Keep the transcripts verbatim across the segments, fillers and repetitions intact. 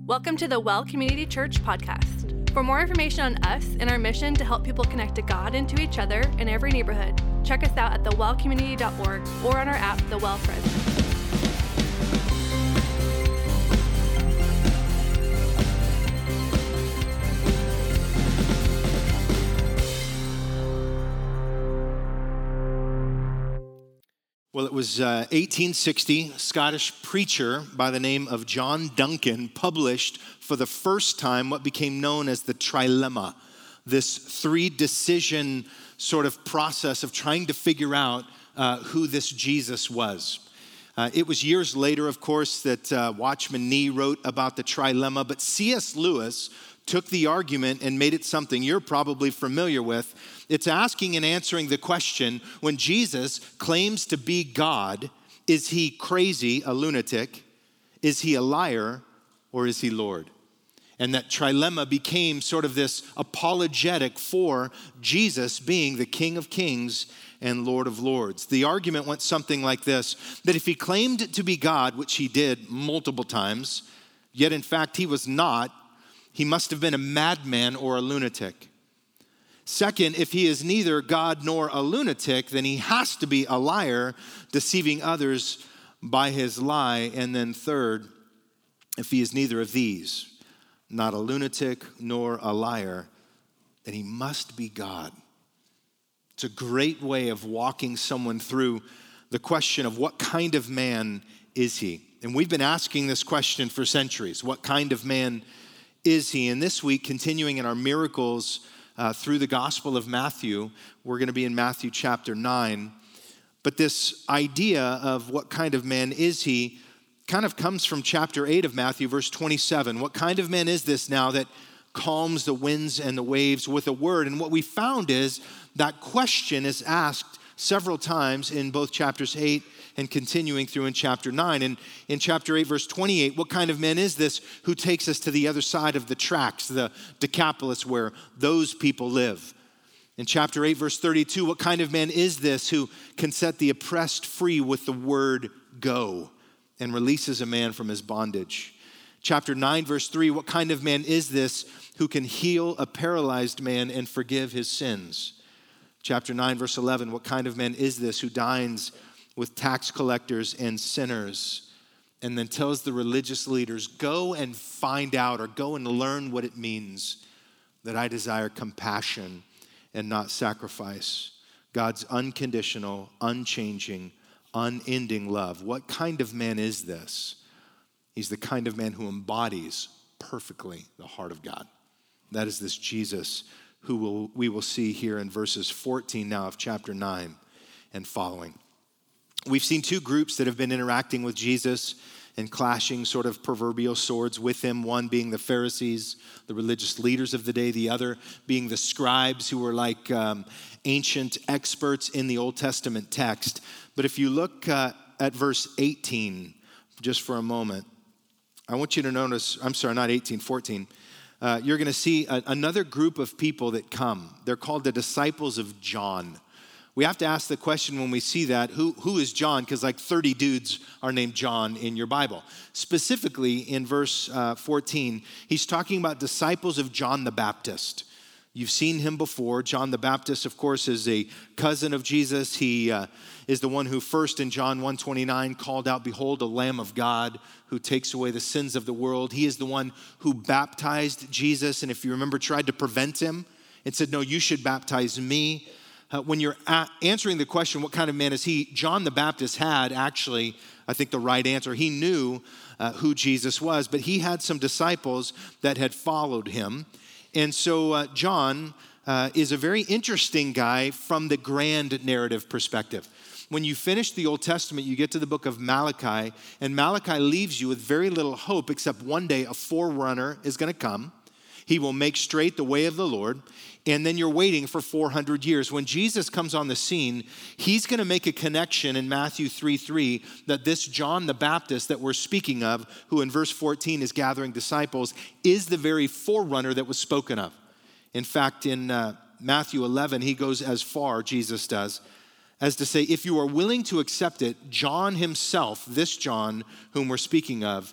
Welcome to the Well Community Church podcast. For more information on us and our mission to help people connect to God and to each other in every neighborhood, check us out at the well community dot org or on our app, The Well Friends. Well, it was uh, eighteen sixty, a Scottish preacher by the name of John Duncan published for the first time what became known as the trilemma, this three-decision sort of process of trying to figure out uh, who this Jesus was. Uh, it was years later, of course, that uh, Watchman Nee wrote about the trilemma, but C S Lewis took the argument and made it something you're probably familiar with. It's asking and answering the question, when Jesus claims to be God, is he crazy, a lunatic? Is he a liar, or is he Lord? And that trilemma became sort of this apologetic for Jesus being the King of Kings and Lord of Lords. The argument went something like this, that if he claimed to be God, which he did multiple times, yet in fact he was not, he must have been a madman or a lunatic. Second, if he is neither God nor a lunatic, then he has to be a liar, deceiving others by his lie. And then third, if he is neither of these, not a lunatic nor a liar, then he must be God. It's a great way of walking someone through the question of what kind of man is he? And we've been asking this question for centuries. What kind of man is he? And this week, continuing in our miracles uh, through the Gospel of Matthew, we're going to be in Matthew chapter nine. But this idea of what kind of man is he kind of comes from chapter eight of Matthew, verse twenty-seven. What kind of man is this now that calms the winds and the waves with a word? And what we found is that question is asked several times in both chapters eight and continuing through in chapter nine. And in chapter eight, verse twenty-eight, what kind of man is this who takes us to the other side of the tracks, the Decapolis, where those people live? In chapter eight, verse thirty-two, what kind of man is this who can set the oppressed free with the word go and releases a man from his bondage? Chapter nine, verse three, what kind of man is this who can heal a paralyzed man and forgive his sins? Chapter nine, verse eleven, what kind of man is this who dines with tax collectors and sinners, and then tells the religious leaders, go and find out or go and learn what it means that I desire compassion and not sacrifice. God's unconditional, unchanging, unending love. What kind of man is this? He's the kind of man who embodies perfectly the heart of God. That is this Jesus who will, we will see here in verses fourteen now of chapter nine and following. We've seen two groups that have been interacting with Jesus and clashing sort of proverbial swords with him, one being the Pharisees, the religious leaders of the day, the other being the scribes who were like um, ancient experts in the Old Testament text. But if you look uh, at verse eighteen, just for a moment, I want you to notice, I'm sorry, not eighteen, fourteen. Uh, you're going to see a, another group of people that come. They're called the disciples of John. We have to ask the question when we see that, who, who is John? Because like thirty dudes are named John in your Bible. Specifically in verse uh, fourteen, he's talking about disciples of John the Baptist. You've seen him before. John the Baptist, of course, is a cousin of Jesus. He uh, is the one who first in John one twenty-nine called out, behold, a Lamb of God who takes away the sins of the world. He is the one who baptized Jesus. And if you remember, tried to prevent him and said, no, you should baptize me. Uh, when you're a- answering the question, what kind of man is he? John the Baptist had actually, I think, the right answer. He knew uh, who Jesus was, but he had some disciples that had followed him. And so uh, John uh, is a very interesting guy from the grand narrative perspective. When you finish the Old Testament, you get to the book of Malachi, and Malachi leaves you with very little hope, except one day a forerunner is going to come. He will make straight the way of the Lord, and then you're waiting for four hundred years. When Jesus comes on the scene, he's going to make a connection in Matthew three three that this John the Baptist that we're speaking of, who in verse fourteen is gathering disciples, is the very forerunner that was spoken of. In fact, in uh, Matthew eleven, he goes as far, Jesus does, as to say, if you are willing to accept it, John himself, this John whom we're speaking of,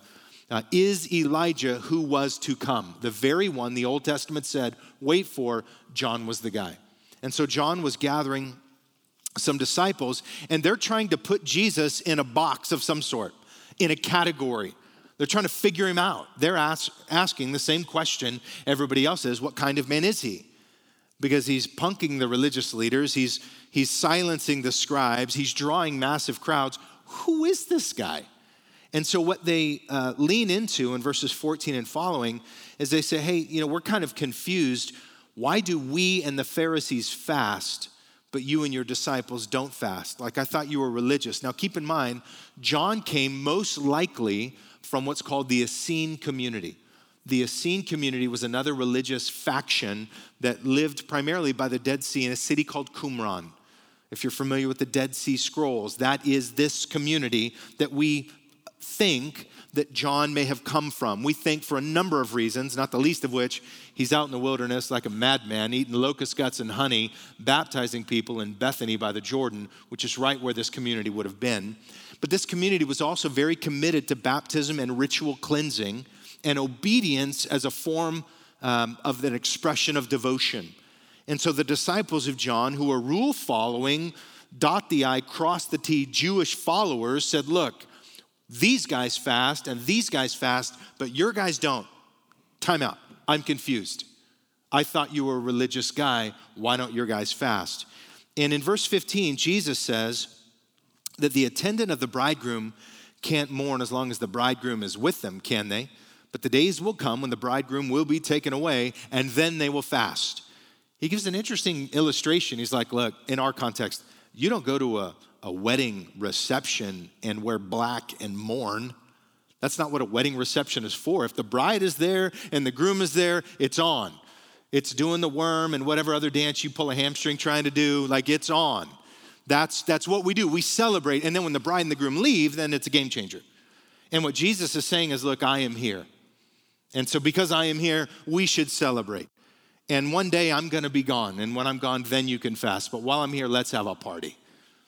uh, is Elijah who was to come. The very one the Old Testament said, wait for, John was the guy. And so John was gathering some disciples, and they're trying to put Jesus in a box of some sort, in a category. They're trying to figure him out. They're ask, asking the same question everybody else is, what kind of man is he? Because he's punking the religious leaders, he's, he's silencing the scribes, he's drawing massive crowds. Who is this guy? And so what they uh, lean into in verses fourteen and following is they say, hey, you know, we're kind of confused. Why do we and the Pharisees fast, but you and your disciples don't fast? Like, I thought you were religious. Now, keep in mind, John came most likely from what's called the Essene community. The Essene community was another religious faction that lived primarily by the Dead Sea in a city called Qumran. If you're familiar with the Dead Sea Scrolls, that is this community that we think that John may have come from. We think for a number of reasons, not the least of which, he's out in the wilderness like a madman, eating locust guts and honey, baptizing people in Bethany by the Jordan, which is right where this community would have been. But this community was also very committed to baptism and ritual cleansing and obedience as a form um, of an expression of devotion. And so the disciples of John, who were rule-following, dot the I, cross the T, Jewish followers, said, look, these guys fast and these guys fast, but your guys don't. Time out. I'm confused. I thought you were a religious guy. Why don't your guys fast? And in verse fifteen, Jesus says that the attendant of the bridegroom can't mourn as long as the bridegroom is with them, can they? But the days will come when the bridegroom will be taken away, and then they will fast. He gives an interesting illustration. He's like, look, in our context, you don't go to a, a wedding reception and wear black and mourn. That's not what a wedding reception is for. If the bride is there and the groom is there, it's on. It's doing the worm and whatever other dance you pull a hamstring trying to do, like it's on. That's, that's what we do. We celebrate, and then when the bride and the groom leave, then it's a game changer. And what Jesus is saying is, look, I am here. And so because I am here, we should celebrate. And one day I'm going to be gone. And when I'm gone, then you can fast. But while I'm here, let's have a party.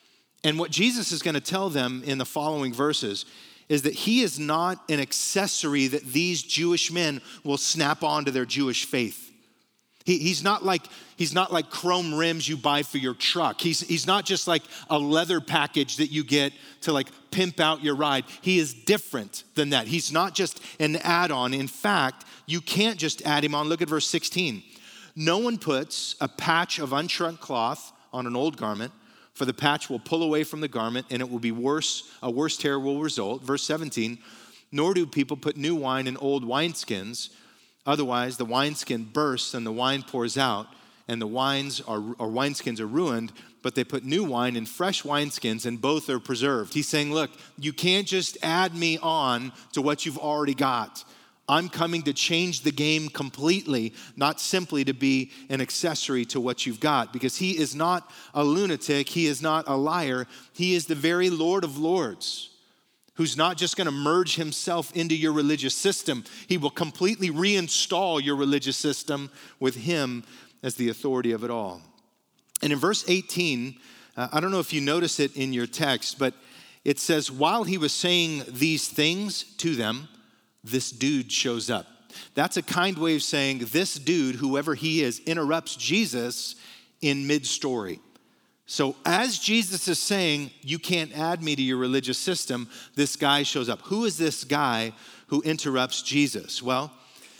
And what Jesus is going to tell them in the following verses is that he is not an accessory that these Jewish men will snap onto their Jewish faith. He, he's not like he's not like chrome rims you buy for your truck. He's, he's not just like a leather package that you get to like pimp out your ride. He is different than that. He's not just an add-on. In fact, you can't just add him on. Look at verse sixteen. No one puts a patch of unshrunk cloth on an old garment, for the patch will pull away from the garment and it will be worse. A worse tear will result. Verse seventeen, nor do people put new wine in old wineskins. Otherwise, the wineskin bursts and the wine pours out, and the wines are, or wineskins are ruined, but they put new wine in fresh wineskins, and both are preserved. He's saying, look, you can't just add me on to what you've already got. I'm coming to change the game completely, not simply to be an accessory to what you've got, because he is not a lunatic. He is not a liar. He is the very Lord of Lords, who's not just going to merge himself into your religious system. He will completely reinstall your religious system with him as the authority of it all. And in verse eighteen, uh, I don't know if you notice it in your text, but it says, while he was saying these things to them, this dude shows up. That's a kind way of saying this dude, whoever he is, interrupts Jesus in mid-story. So as Jesus is saying, you can't add me to your religious system, this guy shows up. Who is this guy who interrupts Jesus? Well,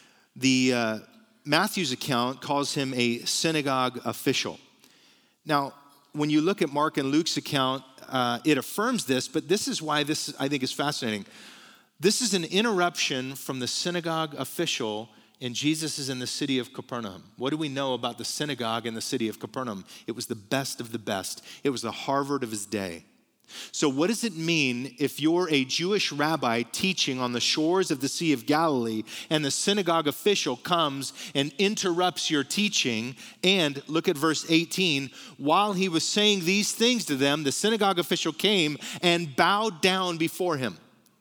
the uh, Matthew's account calls him a synagogue official. Now, when you look at Mark and Luke's account, uh, it affirms this, but this is why this, I think, is fascinating. This is an interruption from the synagogue official, and Jesus is in the city of Capernaum. What do we know about the synagogue in the city of Capernaum? It was the best of the best. It was the Harvard of his day. So what does it mean if you're a Jewish rabbi teaching on the shores of the Sea of Galilee and the synagogue official comes and interrupts your teaching? And look at verse eighteen. While he was saying these things to them, the synagogue official came and bowed down before him.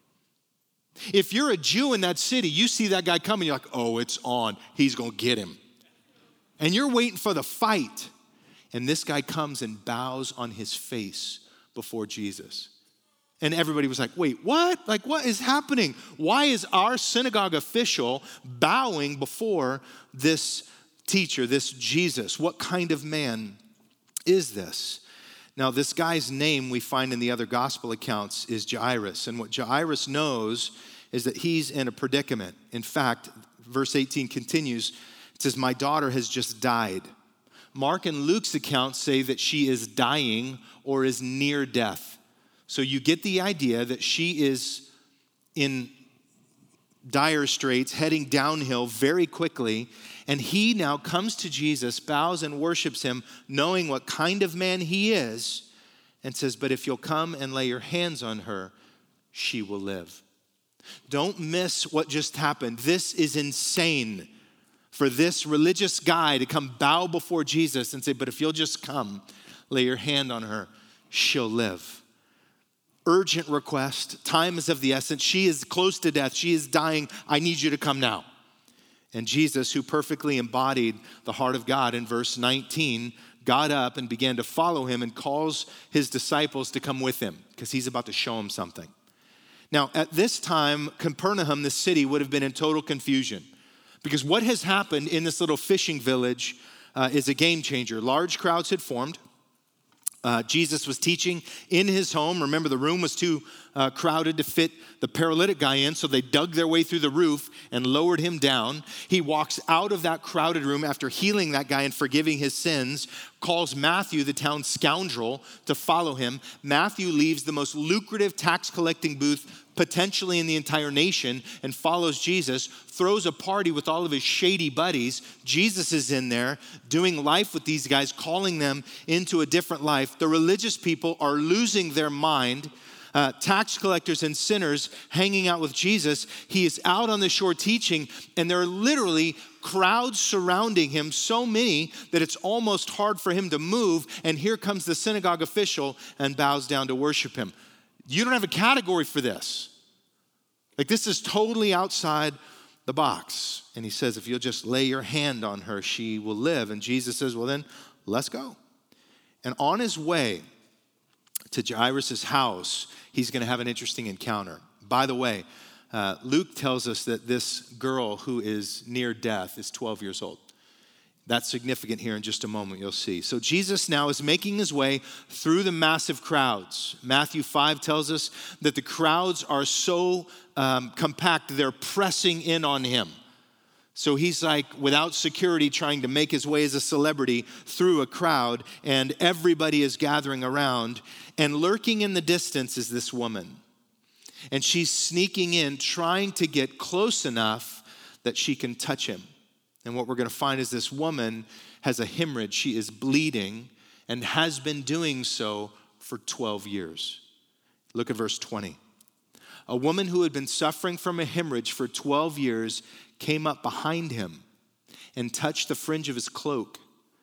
If you're a Jew in that city, you see that guy coming, you're like, oh, it's on. He's going to get him. And you're waiting for the fight. And this guy comes and bows on his face before Jesus. And everybody was like, wait, what? Like, what is happening? Why is our synagogue official bowing before this teacher, this Jesus? What kind of man is this? Now, this guy's name we find in the other gospel accounts is Jairus. And what Jairus knows is that he's in a predicament. In fact, verse eighteen continues. It says, my daughter has just died. Mark and Luke's accounts say that she is dying or is near death. So you get the idea that she is in dire straits, heading downhill very quickly. And he now comes to Jesus, bows and worships him, knowing what kind of man he is, and says, but if you'll come and lay your hands on her, she will live. Don't miss what just happened. This is insane for this religious guy to come bow before Jesus and say, but if you'll just come, lay your hand on her, she'll live. Urgent request. Time is of the essence. She is close to death. She is dying. I need you to come now. And Jesus, who perfectly embodied the heart of God in verse nineteen, got up and began to follow him and calls his disciples to come with him because he's about to show him something. Now, at this time, Capernaum, the city, would have been in total confusion because what has happened in this little fishing village uh, is a game changer. Large crowds had formed. Uh, Jesus was teaching in his home. Remember, the room was too uh, crowded to fit the paralytic guy in, so they dug their way through the roof and lowered him down. He walks out of that crowded room after healing that guy and forgiving his sins, calls Matthew, the town scoundrel, to follow him. Matthew leaves the most lucrative tax collecting booth potentially in the entire nation and follows Jesus, throws a party with all of his shady buddies. Jesus is in there doing life with these guys, calling them into a different life. The religious people are losing their mind. Uh, tax collectors and sinners hanging out with Jesus. He is out on the shore teaching, and there are literally crowds surrounding him, so many that it's almost hard for him to move. And here comes the synagogue official and bows down to worship him. You don't have a category for this. Like, this is totally outside the box. And he says, if you'll just lay your hand on her, she will live. And Jesus says, well, then let's go. And on his way to Jairus' house, he's going to have an interesting encounter. By the way, uh, Luke tells us that this girl who is near death is twelve years old. That's significant here in just a moment, you'll see. So Jesus now is making his way through the massive crowds. Matthew five tells us that the crowds are so um, compact, they're pressing in on him. So he's like without security trying to make his way as a celebrity through a crowd, and everybody is gathering around. And lurking in the distance is this woman. And she's sneaking in, trying to get close enough that she can touch him. And what we're going to find is this woman has a hemorrhage. She is bleeding and has been doing so for twelve years. Look at verse twenty. A woman who had been suffering from a hemorrhage for twelve years came up behind him and touched the fringe of his cloak.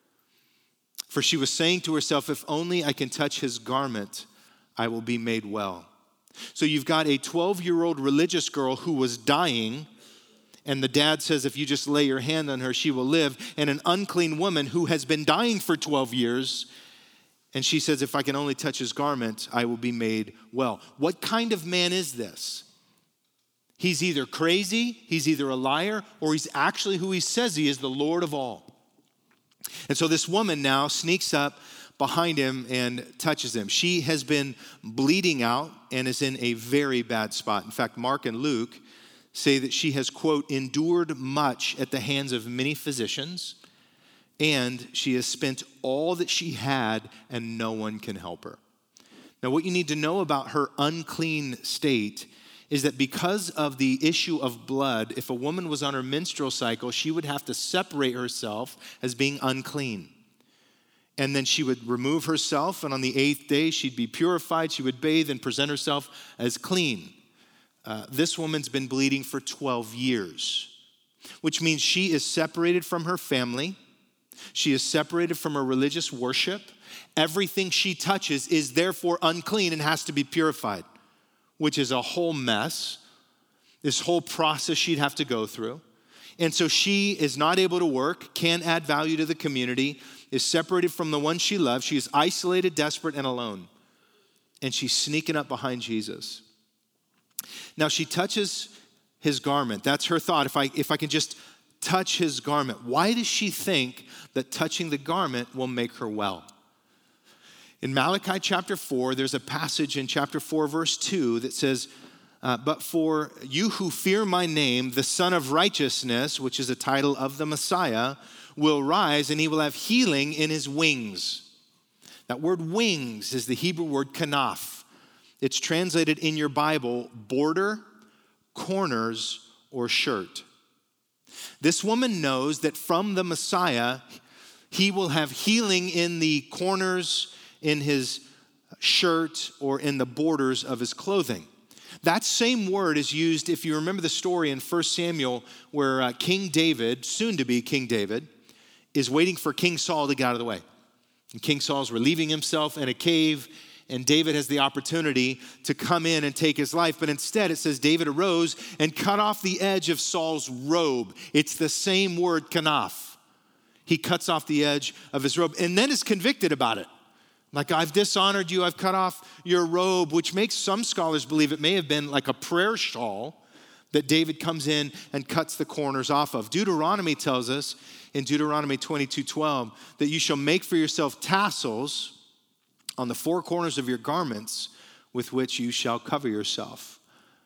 For she was saying to herself, if only I can touch his garment, I will be made well. So you've got a twelve-year-old religious girl who was dying, and the dad says, if you just lay your hand on her, she will live. And an unclean woman who has been dying for twelve years, and she says, if I can only touch his garment, I will be made well. What kind of man is this? He's either crazy, he's either a liar, or he's actually who he says he is, the Lord of all. And so this woman now sneaks up behind him and touches him. She has been bleeding out and is in a very bad spot. In fact, Mark and Luke say that she has, quote, endured much at the hands of many physicians, and she has spent all that she had, and no one can help her. Now, what you need to know about her unclean state is that because of the issue of blood, if a woman was on her menstrual cycle, she would have to separate herself as being unclean. And then she would remove herself, and on the eighth day, she'd be purified. She would bathe and present herself as clean. Uh, this woman's been bleeding for twelve years, which means she is separated from her family. She is separated from her religious worship. Everything she touches is therefore unclean and has to be purified, which is a whole mess, this whole process she'd have to go through. And so she is not able to work, can't add value to the community, is separated from the one she loves. She is isolated, desperate, and alone. and she's sneaking up behind Jesus. Now she touches his garment. That's her thought. If I, if I can just touch his garment. Why does she think that touching the garment will make her well? In Malachi chapter four, there's a passage in chapter four, verse two that says, uh, but for you who fear my name, the Son of Righteousness, which is a title of the Messiah, will rise and he will have healing in his wings. That word wings is the Hebrew word kanaf. It's translated in your Bible, border, corners, or shirt. This woman knows that from the Messiah, he will have healing in the corners, in his shirt, or in the borders of his clothing. That same word is used, if you remember the story in First Samuel, where uh, King David, soon to be King David, is waiting for King Saul to get out of the way. And King Saul's relieving himself in a cave, and David has the opportunity to come in and take his life. But instead, it says David arose and cut off the edge of Saul's robe. It's the same word, kanaf. He cuts off the edge of his robe and then is convicted about it. Like, I've dishonored you, I've cut off your robe, which makes some scholars believe it may have been like a prayer shawl that David comes in and cuts the corners off of. Deuteronomy tells us in Deuteronomy twenty-two twelve that you shall make for yourself tassels on the four corners of your garments with which you shall cover yourself.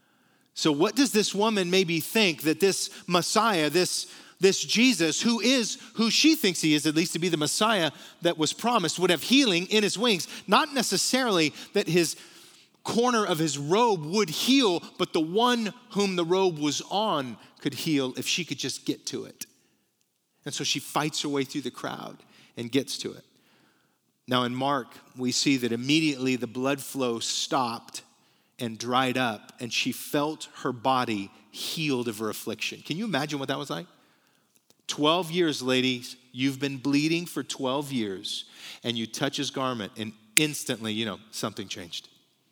So what does this woman maybe think that this Messiah, this, this Jesus, who is who she thinks he is, at least to be the Messiah that was promised, would have healing in his wings? Not necessarily that his corner of his robe would heal, but the one whom the robe was on could heal if she could just get to it. And so she fights her way through the crowd and gets to it. Now in Mark, we see that immediately the blood flow stopped and dried up, and she felt her body healed of her affliction. Can you imagine what that was like? twelve years, ladies, you've been bleeding for twelve years, and you touch his garment, and instantly, you know, something changed.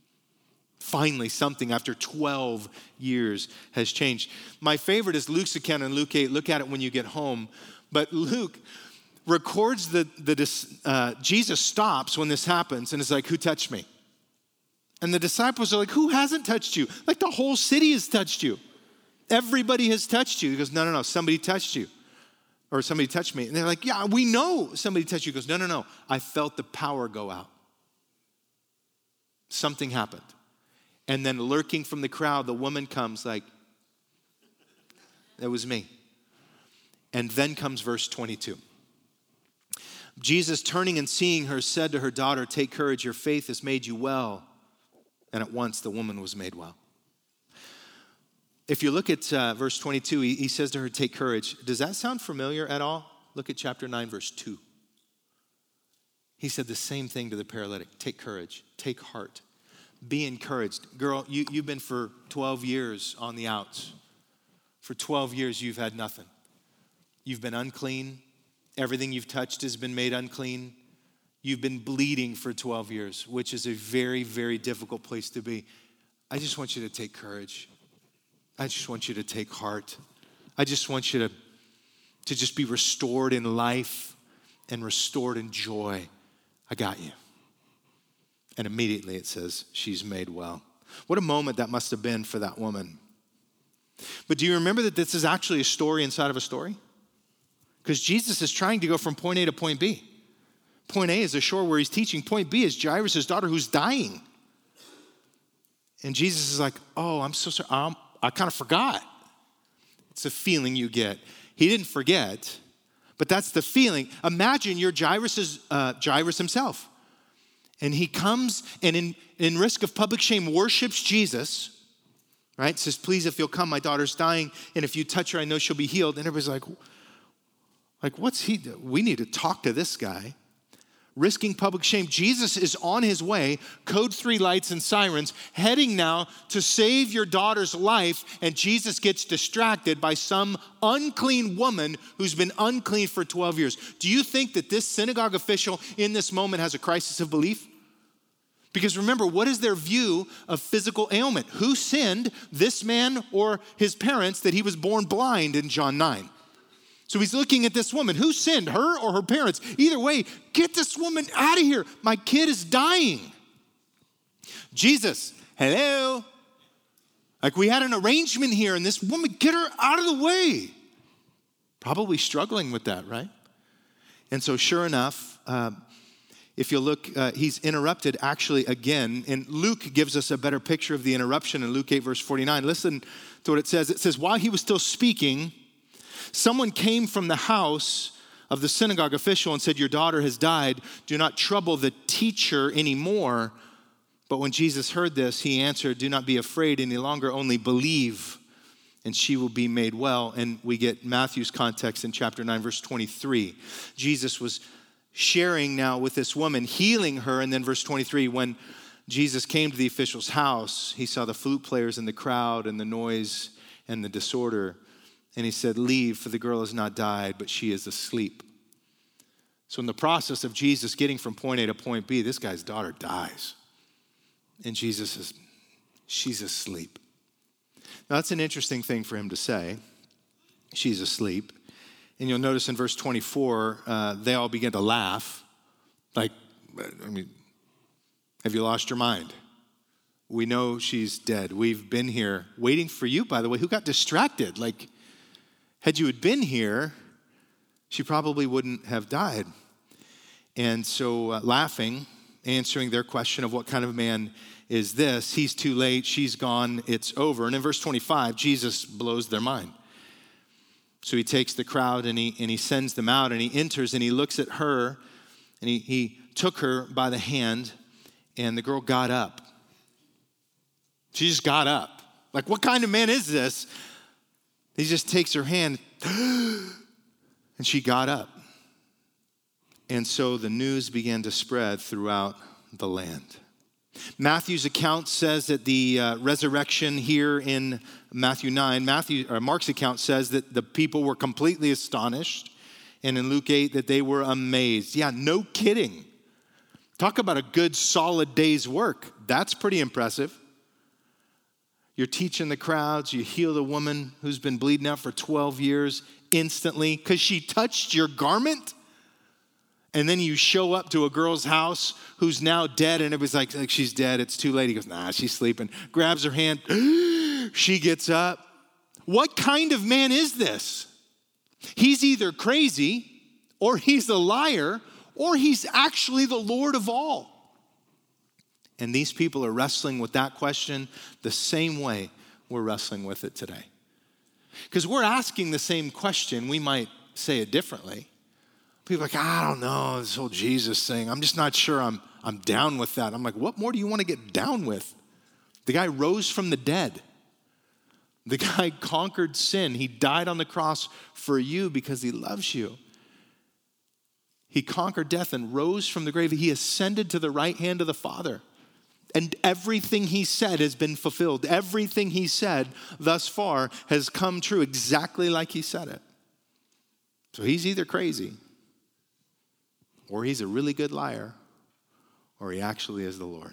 Finally, something after twelve years has changed. My favorite is Luke's account in Luke eight. Look at it when you get home. But Luke records that the, uh, Jesus stops when this happens and is like, who touched me? And the disciples are like, who hasn't touched you? Like the whole city has touched you. Everybody has touched you. He goes, no, no, no, somebody touched you. Or somebody touched me. And they're like, yeah, we know somebody touched you. He goes, no, no, no, I felt the power go out. Something happened. And then lurking from the crowd, the woman comes like, that was me. And then comes verse twenty-two. Jesus, turning and seeing her, said to her daughter, take courage, your faith has made you well. And at once the woman was made well. If you look at uh, verse twenty-two, he, he says to her, take courage. Does that sound familiar at all? Look at chapter nine, verse two. He said the same thing to the paralytic. Take courage, take heart, be encouraged. Girl, you, you've been for twelve years on the outs. For twelve years, you've had nothing. You've been unclean. Everything you've touched has been made unclean. You've been bleeding for twelve years, which is a very, very difficult place to be. I just want you to take courage. I just want you to take heart. I just want you to, to just be restored in life and restored in joy. I got you. And immediately it says, she's made well. What a moment that must have been for that woman. But do you remember that this is actually a story inside of a story? Because Jesus is trying to go from point A to point B. Point A is the shore where he's teaching. Point B is Jairus' daughter who's dying. And Jesus is like, oh, I'm so sorry. Um, I kind of forgot. It's a feeling you get. He didn't forget, but that's the feeling. Imagine you're Jairus' uh, Jairus himself. And he comes and in, in risk of public shame worships Jesus, right? Says, please, if you'll come, my daughter's dying. And if you touch her, I know she'll be healed. And everybody's like, like, what's he do? We need to talk to this guy. Risking public shame. Jesus is on his way, code three lights and sirens, heading now to save your daughter's life, and Jesus gets distracted by some unclean woman who's been unclean for twelve years. Do you think that this synagogue official in this moment has a crisis of belief? Because remember, what is their view of physical ailment? Who sinned, this man or his parents, that he was born blind in John nine? So he's looking at this woman. Who sinned, her or her parents? Either way, get this woman out of here. My kid is dying. Jesus, hello. Like we had an arrangement here and this woman, get her out of the way. Probably struggling with that, right? And so sure enough, uh, if you look, uh, he's interrupted actually again. And Luke gives us a better picture of the interruption in Luke eight, verse forty-nine. Listen to what it says. It says, while he was still speaking, someone came from the house of the synagogue official and said, your daughter has died. Do not trouble the teacher anymore. But when Jesus heard this, he answered, do not be afraid any longer, only believe, and she will be made well. And we get Matthew's context in chapter nine, verse twenty-three. Jesus was sharing now with this woman, healing her. And then verse twenty-three, when Jesus came to the official's house, he saw the flute players in the crowd and the noise and the disorder. And he said, leave, for the girl has not died, but she is asleep. So in the process of Jesus getting from point A to point B, this guy's daughter dies. And Jesus says, she's asleep. Now that's an interesting thing for him to say. She's asleep. And you'll notice in verse twenty-four, uh, they all begin to laugh. Like, I mean, have you lost your mind? We know she's dead. We've been here waiting for you, by the way. Who got distracted? Like, had you had been here, she probably wouldn't have died. And so uh, laughing, answering their question of what kind of man is this? He's too late, she's gone, it's over. And in verse twenty-five, Jesus blows their mind. So he takes the crowd and he and he sends them out and he enters and he looks at her and he, he took her by the hand and the girl got up. She just got up. Like, what kind of man is this? He just takes her hand and she got up. And so the news began to spread throughout the land. Matthew's account says that the uh, resurrection here in Matthew nine, Matthew or Mark's account says that the people were completely astonished, and in Luke eight that they were amazed. Yeah, no kidding. Talk about a good solid day's work. That's pretty impressive. You're teaching the crowds, you heal the woman who's been bleeding out for twelve years instantly because she touched your garment. And then you show up to a girl's house who's now dead, and everybody's like, like, she's dead, it's too late. He goes, nah, she's sleeping. Grabs her hand. She gets up. What kind of man is this? He's either crazy, or he's a liar, or he's actually the Lord of all. And these people are wrestling with that question the same way we're wrestling with it today. Because we're asking the same question, we might say it differently. People are like, I don't know, this whole Jesus thing. I'm just not sure I'm, I'm down with that. I'm like, what more do you want to get down with? The guy rose from the dead. The guy conquered sin. He died on the cross for you because he loves you. He conquered death and rose from the grave. He ascended to the right hand of the Father. And everything he said has been fulfilled. Everything he said thus far has come true exactly like he said it. So he's either crazy, or he's a really good liar, or he actually is the Lord.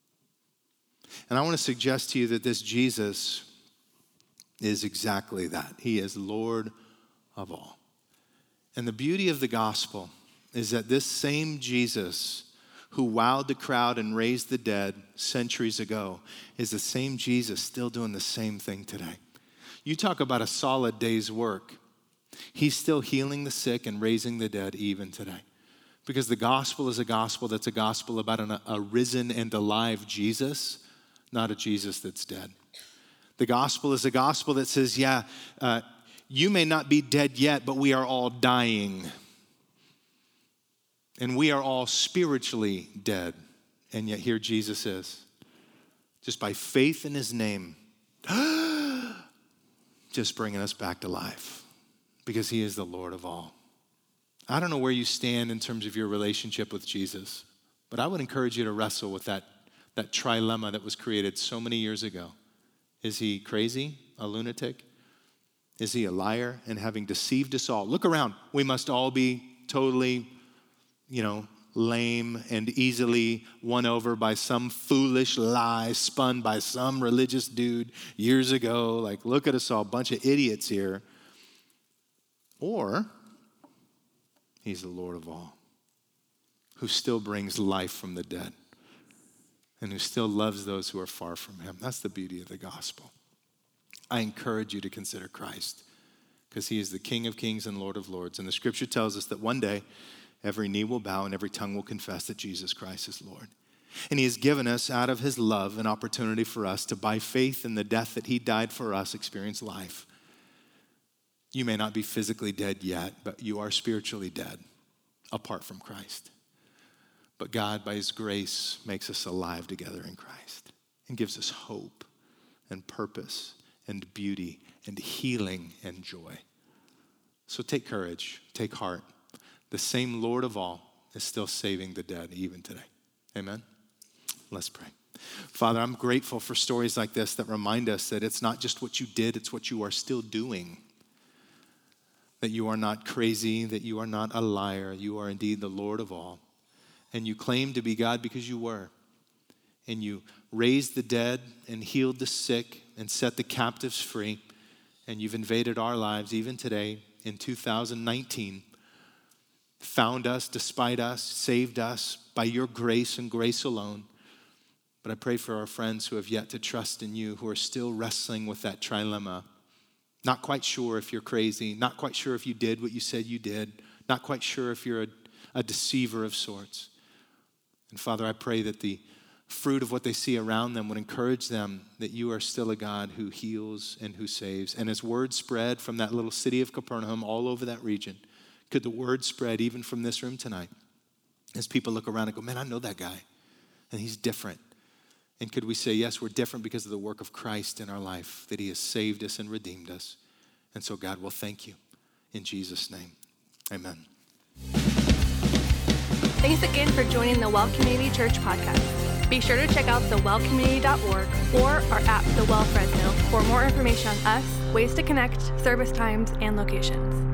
And I want to suggest to you that this Jesus is exactly that. He is Lord of all. And the beauty of the gospel is that this same Jesus who wowed the crowd and raised the dead centuries ago is the same Jesus still doing the same thing today. You talk about a solid day's work. He's still healing the sick and raising the dead even today. Because the gospel is a gospel that's a gospel about an, a risen and alive Jesus, not a Jesus that's dead. The gospel is a gospel that says, yeah, uh, you may not be dead yet, but we are all dying. And we are all spiritually dead. And yet here Jesus is. Just by faith in his name, just bringing us back to life. Because he is the Lord of all. I don't know where you stand in terms of your relationship with Jesus, but I would encourage you to wrestle with that, that trilemma that was created so many years ago. Is he crazy, a lunatic? Is he a liar and having deceived us all? Look around. We must all be totally, you know, lame and easily won over by some foolish lie spun by some religious dude years ago. Like, look at us all, a bunch of idiots here. Or he's the Lord of all, who still brings life from the dead. and who still loves those who are far from him. That's the beauty of the gospel. I encourage you to consider Christ, because he is the King of kings and Lord of lords. And the scripture tells us that one day every knee will bow and every tongue will confess that Jesus Christ is Lord. And he has given us, out of his love, an opportunity for us to, by faith in the death that he died for us, experience life. You may not be physically dead yet, but you are spiritually dead apart from Christ. But God, by his grace, makes us alive together in Christ and gives us hope and purpose and beauty and healing and joy. So take courage, take heart. The same Lord of all is still saving the dead even today. Amen? Let's pray. Father, I'm grateful for stories like this that remind us that it's not just what you did, it's what you are still doing. That you are not crazy, that you are not a liar. You are indeed the Lord of all. And you claim to be God because you were. And you raised the dead and healed the sick and set the captives free. And you've invaded our lives even today in two thousand nineteen. Found us despite us, saved us by your grace and grace alone. But I pray for our friends who have yet to trust in you, who are still wrestling with that trilemma. Not quite sure if you're crazy, not quite sure if you did what you said you did, not quite sure if you're a, a deceiver of sorts. And Father, I pray that the fruit of what they see around them would encourage them that you are still a God who heals and who saves. And as word spread from that little city of Capernaum all over that region, could the word spread even from this room tonight as people look around and go, man, I know that guy, and he's different. And could we say, yes, we're different because of the work of Christ in our life, that he has saved us and redeemed us. And so, God, we'll thank you in Jesus' name. Amen. Thanks again for joining the Well Community Church podcast. Be sure to check out the well community dot org or our app, The Well Fresno, for more information on us, ways to connect, service times, and locations.